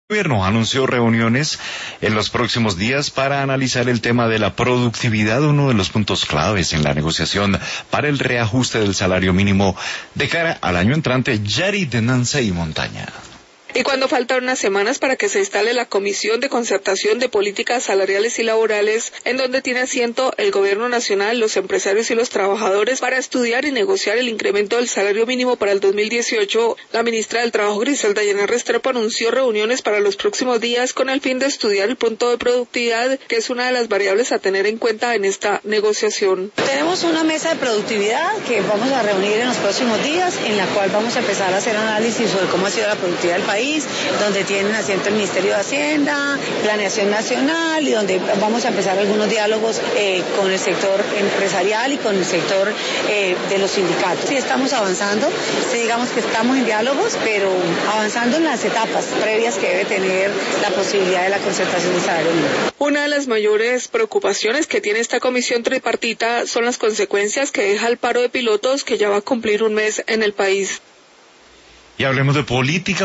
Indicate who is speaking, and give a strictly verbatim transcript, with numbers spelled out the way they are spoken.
Speaker 1: El gobierno anunció reuniones en los próximos días para analizar el tema de la productividad, uno de los puntos claves en la negociación para el reajuste del salario mínimo de cara al año entrante. Yari de Nancy y Montaña.
Speaker 2: Y cuando faltan unas semanas para que se instale la Comisión de Concertación de Políticas Salariales y Laborales, en donde tiene asiento el Gobierno Nacional, los empresarios y los trabajadores, para estudiar y negociar el incremento del salario mínimo para el dos mil dieciocho, la ministra del Trabajo, Griselda Yana Restrepo, anunció reuniones para los próximos días con el fin de estudiar el punto de productividad, que es una de las variables a tener en cuenta en esta negociación.
Speaker 3: Tenemos una mesa de productividad que vamos a reunir en los próximos días, en la cual vamos a empezar a hacer análisis sobre cómo ha sido la productividad del país, donde tienen asiento el Ministerio de Hacienda, Planeación Nacional, y donde vamos a empezar algunos diálogos eh, con el sector empresarial y con el sector eh, de los sindicatos. Sí, estamos avanzando, sí, digamos que estamos en diálogos, pero avanzando en las etapas previas que debe tener la posibilidad de la concertación del salario mínimo.
Speaker 2: Una de las mayores preocupaciones que tiene esta comisión tripartita son las consecuencias que deja el paro de pilotos, que ya va a cumplir un mes en el país.
Speaker 1: Y hablemos de política.